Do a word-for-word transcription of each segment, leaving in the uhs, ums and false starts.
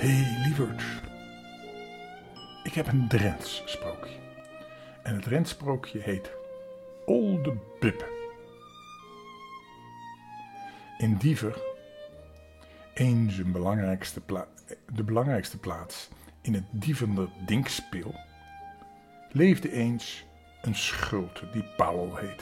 hey, lieverd, ik heb een Drents sprookje. En het Drents sprookje heet Olde Buppe. In Diever, een zijn belangrijkste pla- de belangrijkste plaats in het Dievender Dinkspil, leefde eens een schulte die Pauwel heet.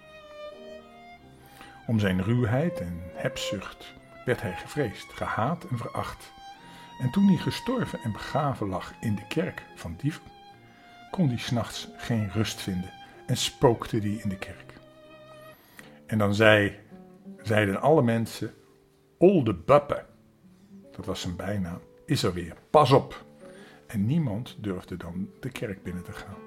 Om zijn ruwheid en hebzucht werd hij gevreesd, gehaat en veracht. En toen hij gestorven en begraven lag in de kerk van Diever, kon hij 's nachts geen rust vinden en spookte die in de kerk. En dan zei, zeiden alle mensen, Olde Buppe, dat was zijn bijnaam, is er weer, pas op. En niemand durfde dan de kerk binnen te gaan.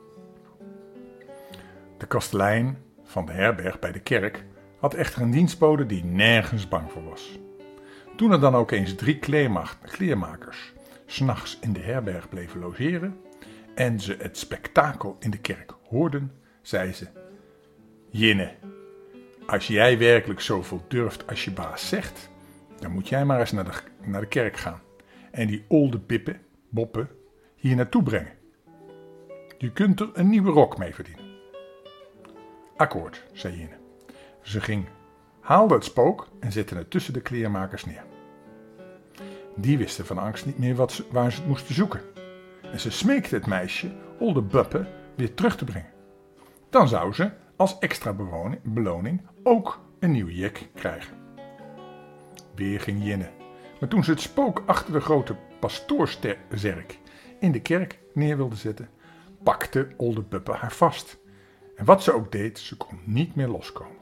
De kastelein van de herberg bij de kerk had echter een dienstbode die nergens bang voor was. Toen er dan ook eens drie kleermakers 's nachts in de herberg bleven logeren en ze het spektakel in de kerk hoorden, zei ze, Jinne, als jij werkelijk zoveel durft als je baas zegt, dan moet jij maar eens naar de, naar de kerk gaan en die olde bippe, boppen hier naartoe brengen. Je kunt er een nieuwe rok mee verdienen. Akkoord, zei Jinne. Ze ging, haalde het spook en zette het tussen de kleermakers neer. Die wisten van angst niet meer wat ze, waar ze het moesten zoeken. En ze smeekte het meisje, Olde Buppe, weer terug te brengen. Dan zou ze, als extra bewoning, beloning, ook een nieuw jek krijgen. Weer ging Jinne. Maar toen ze het spook achter de grote pastoorszerk in de kerk neer wilde zetten, pakte Olde Buppe haar vast. En wat ze ook deed, ze kon niet meer loskomen.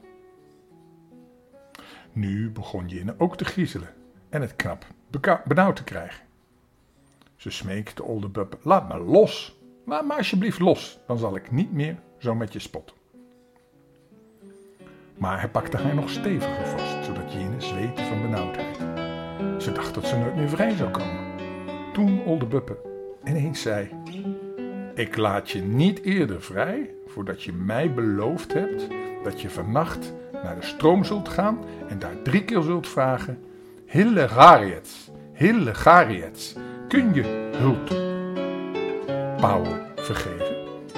Nu begon Jinne ook te griezelen en het knap beka- benauwd te krijgen. Ze smeekte Olde Buppe, laat me los, laat me alsjeblieft los, dan zal ik niet meer zo met je spotten. Maar hij pakte haar nog steviger vast, zodat Jinne zweette van benauwdheid. Ze dacht dat ze nooit meer vrij zou komen. Toen Olde Buppe ineens zei, ik laat je niet eerder vrij, voordat je mij beloofd hebt dat je vannacht naar de stroom zult gaan en daar drie keer zult vragen, Hille Gariets, Hille Gariets, kun je Hult Pauwel vergeven?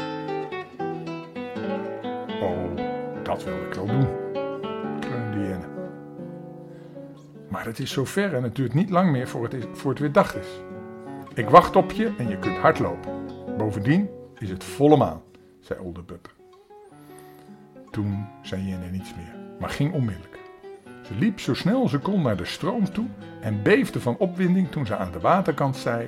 Oh, dat wil ik wel doen, kreunde Jinne. Maar het is zo ver en het duurt niet lang meer voor het, is, voor het weer dag is. Ik wacht op je en je kunt hardlopen. Bovendien is het volle maan, zei Olde Buppe. Toen zei Jinne niets meer, maar ging onmiddellijk. Ze liep zo snel ze kon naar de stroom toe en beefde van opwinding toen ze aan de waterkant zei,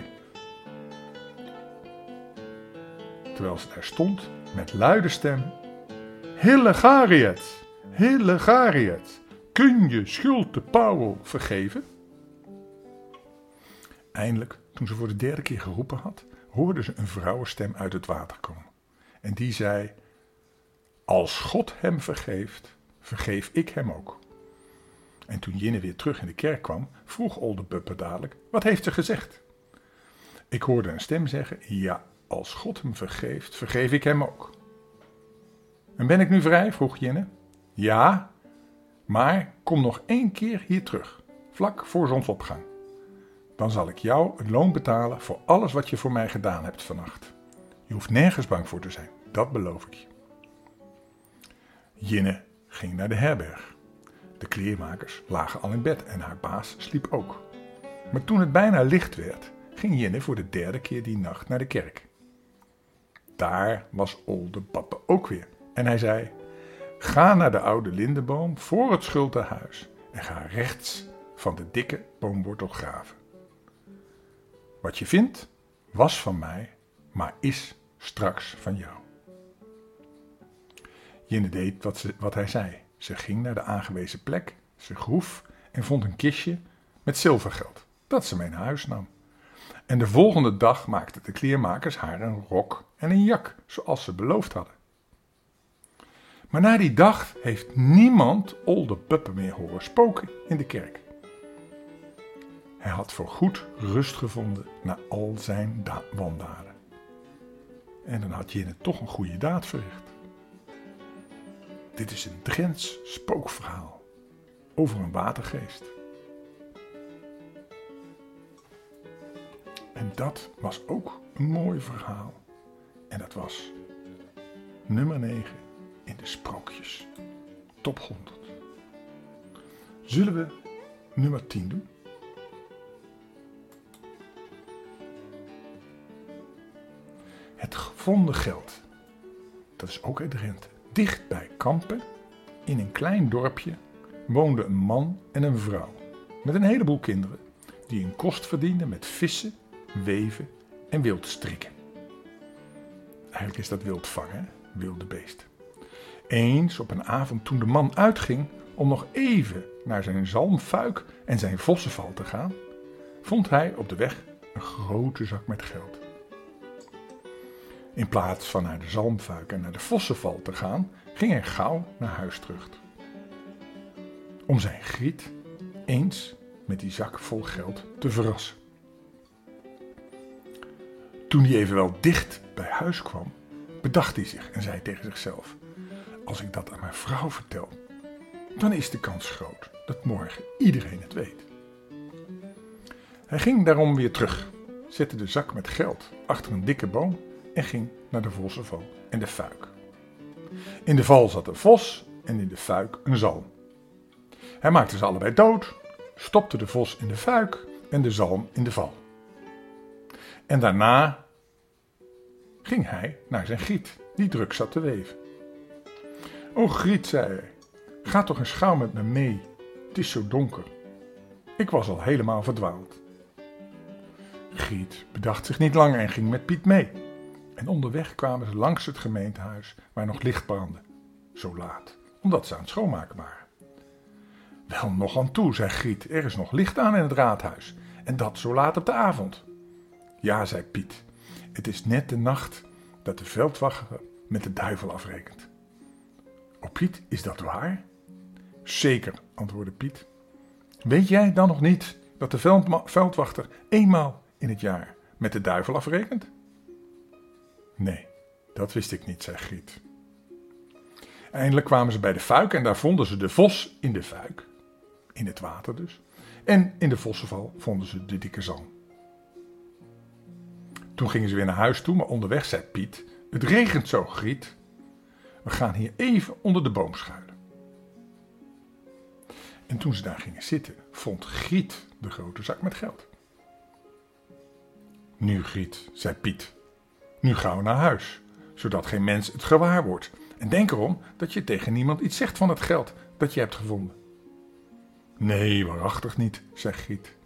terwijl ze daar stond met luide stem, Hille Gariet, Hille Gariet, kun je Schulte Pauwel vergeven? Eindelijk, toen ze voor de derde keer geroepen had, hoorde ze een vrouwenstem uit het water komen. En die zei, als God hem vergeeft, vergeef ik hem ook. En toen Jinne weer terug in de kerk kwam, vroeg Olde Buppe dadelijk, wat heeft ze gezegd? Ik hoorde een stem zeggen, ja, als God hem vergeeft, vergeef ik hem ook. En ben ik nu vrij? Vroeg Jinne. Ja, maar kom nog één keer hier terug, vlak voor zonsopgang. Dan zal ik jou een loon betalen voor alles wat je voor mij gedaan hebt vannacht. Je hoeft nergens bang voor te zijn, dat beloof ik je. Jinne ging naar de herberg. De kleermakers lagen al in bed en haar baas sliep ook. Maar toen het bijna licht werd, ging Jinne voor de derde keer die nacht naar de kerk. Daar was Olde Buppe ook weer en hij zei, ga naar de oude lindeboom voor het schultehuis en ga rechts van de dikke boomwortel graven. Wat je vindt, was van mij, maar is straks van jou. Jinne deed wat, ze, wat hij zei. Ze ging naar de aangewezen plek, ze groef en vond een kistje met zilvergeld, dat ze mee naar huis nam. En de volgende dag maakten de kleermakers haar een rok en een jak, zoals ze beloofd hadden. Maar na die dag heeft niemand Olde Buppe meer horen spoken in de kerk. Hij had voorgoed rust gevonden na al zijn da- wandaden. En dan had Jinne toch een goede daad verricht. Dit is een Drents spookverhaal over een watergeest. En dat was ook een mooi verhaal. En dat was nummer negen in de sprookjes. Top honderd. Zullen we nummer tien doen? Het gevonden geld. Dat is ook uit Drenthe. Dicht bij Kampen, in een klein dorpje, woonden een man en een vrouw. Met een heleboel kinderen, die een kost verdienden met vissen, weven en wildstrikken. Eigenlijk is dat wild vangen, wilde beest. Eens op een avond toen de man uitging om nog even naar zijn zalmfuik en zijn vossenval te gaan, vond hij op de weg een grote zak met geld. In plaats van naar de zalmfuik en naar de vossenval te gaan, ging hij gauw naar huis terug. Om zijn Griet eens met die zak vol geld te verrassen. Toen hij evenwel dicht bij huis kwam, bedacht hij zich en zei tegen zichzelf: als ik dat aan mijn vrouw vertel, dan is de kans groot dat morgen iedereen het weet. Hij ging daarom weer terug, zette de zak met geld achter een dikke boom en ging naar de vossenval en de fuik. In de val zat een vos en in de fuik een zalm. Hij maakte ze allebei dood, stopte de vos in de fuik en de zalm in de val. En daarna ging hij naar zijn Griet, die druk zat te weven. O Griet, zei hij, ga toch eens gauw met me mee, het is zo donker. Ik was al helemaal verdwaald. Griet bedacht zich niet langer en ging met Piet mee. En onderweg kwamen ze langs het gemeentehuis waar nog licht brandde. Zo laat, omdat ze aan het schoonmaken waren. Wel nog aan toe, zei Griet, er is nog licht aan in het raadhuis. En dat zo laat op de avond. Ja, zei Piet, het is net de nacht dat de veldwachter met de duivel afrekent. O Piet, is dat waar? Zeker, antwoordde Piet. Weet jij dan nog niet dat de veldma- veldwachter eenmaal in het jaar met de duivel afrekent? Nee, dat wist ik niet, zei Griet. Eindelijk kwamen ze bij de fuik en daar vonden ze de vos in de fuik. In het water dus. En in de vossenval vonden ze de dikke zalm. Toen gingen ze weer naar huis toe, maar onderweg zei Piet: het regent zo, Griet. We gaan hier even onder de boom schuilen. En toen ze daar gingen zitten, vond Griet de grote zak met geld. Nu, Griet, zei Piet, nu gaan we naar huis, zodat geen mens het gewaar wordt. En denk erom dat je tegen niemand iets zegt van het geld dat je hebt gevonden. Nee, waarachtig niet, zei Griet.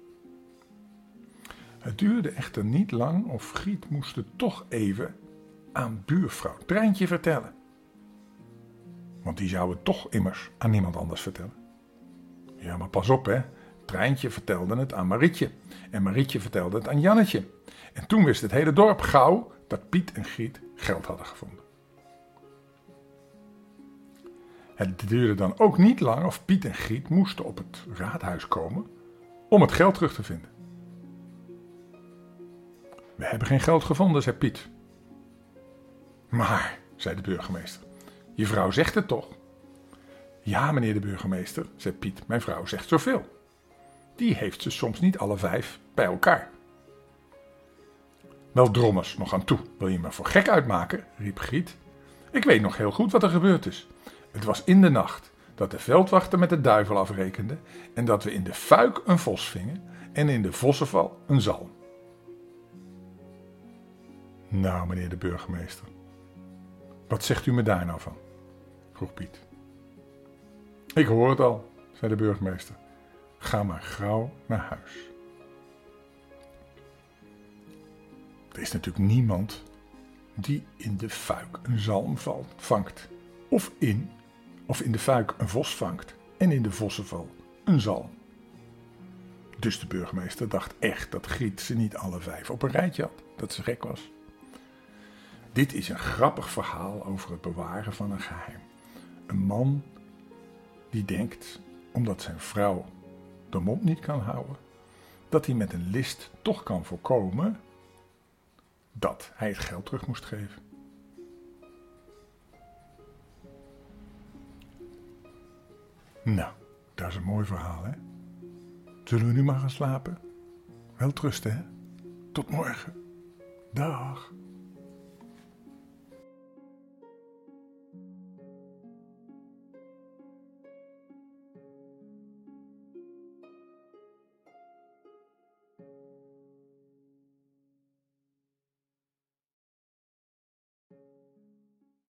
Het duurde echter niet lang of Griet moest het toch even aan buurvrouw Treintje vertellen. Want die zou het toch immers aan niemand anders vertellen. Ja, maar pas op hè, Treintje vertelde het aan Marietje en Marietje vertelde het aan Jannetje. En toen wist het hele dorp gauw dat Piet en Griet geld hadden gevonden. Het duurde dan ook niet lang of Piet en Griet moesten op het raadhuis komen om het geld terug te vinden. We hebben geen geld gevonden, zei Piet. Maar, zei de burgemeester, je vrouw zegt het toch? Ja, meneer de burgemeester, zei Piet, mijn vrouw zegt zoveel. Die heeft ze soms niet alle vijf bij elkaar. Wel drommers, nog aan toe, wil je me voor gek uitmaken, riep Griet. Ik weet nog heel goed wat er gebeurd is. Het was in de nacht dat de veldwachter met de duivel afrekende en dat we in de fuik een vos vingen en in de vossenval een zalm. Nou, meneer de burgemeester, wat zegt u me daar nou van? Vroeg Piet. Ik hoor het al, zei de burgemeester. Ga maar gauw naar huis. Er is natuurlijk niemand die in de fuik een zalm vangt. Of in, of in de fuik een vos vangt. En in de vossenval een zalm. Dus de burgemeester dacht echt dat Griet ze niet alle vijf op een rijtje had. Dat ze gek was. Dit is een grappig verhaal over het bewaren van een geheim. Een man die denkt, omdat zijn vrouw de mond niet kan houden, dat hij met een list toch kan voorkomen dat hij het geld terug moest geven. Nou, dat is een mooi verhaal, hè? Zullen we nu maar gaan slapen? Wel trusten, hè? Tot morgen. Dag.